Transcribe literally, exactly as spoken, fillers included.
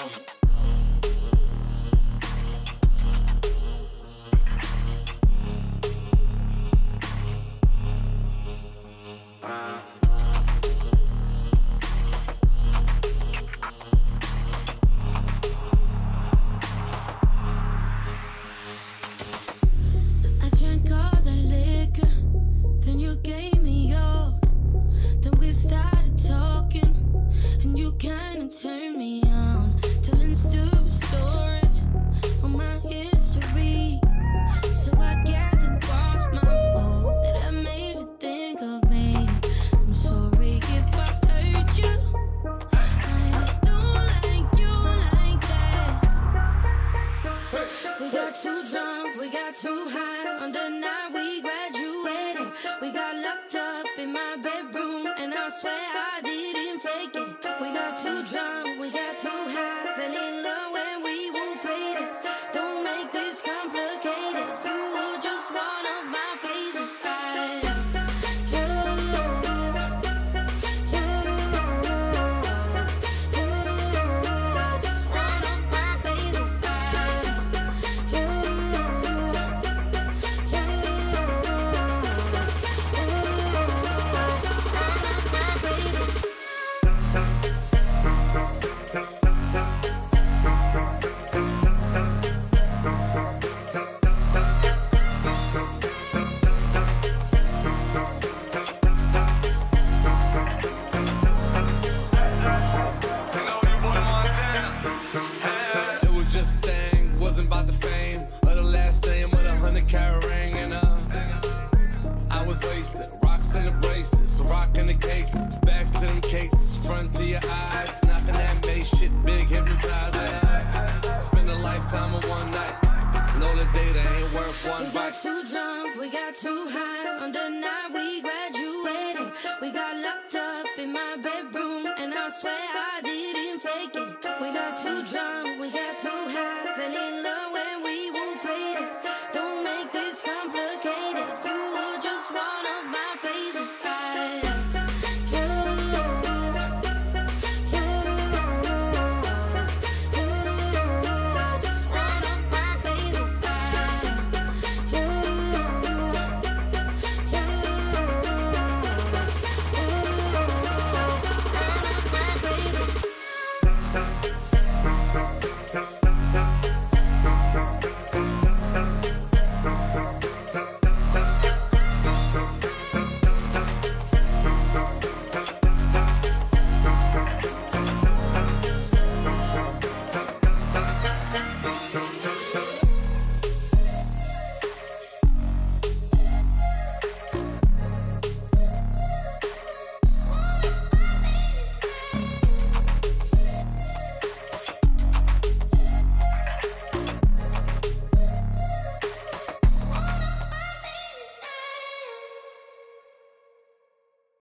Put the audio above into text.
Turn me on, telling stupid stories on my history. So I guess it was my fault that I made you think of me. I'm sorry if I hurt you. I just don't like you like that. We got too drunk, we got too high. On the night we graduated, we got locked up in my bedroom, and I swear I didn't fake it. We got too drunk, we got too high, fell in love when we won't fade it. Don't make this complicated. You were just one of my phases. I, you, you, you, just one of my phases. I, you, you, too drunk, we got too high. On the night we graduated, we got locked up in my bedroom, and I swear I didn't fake it. We got too drunk.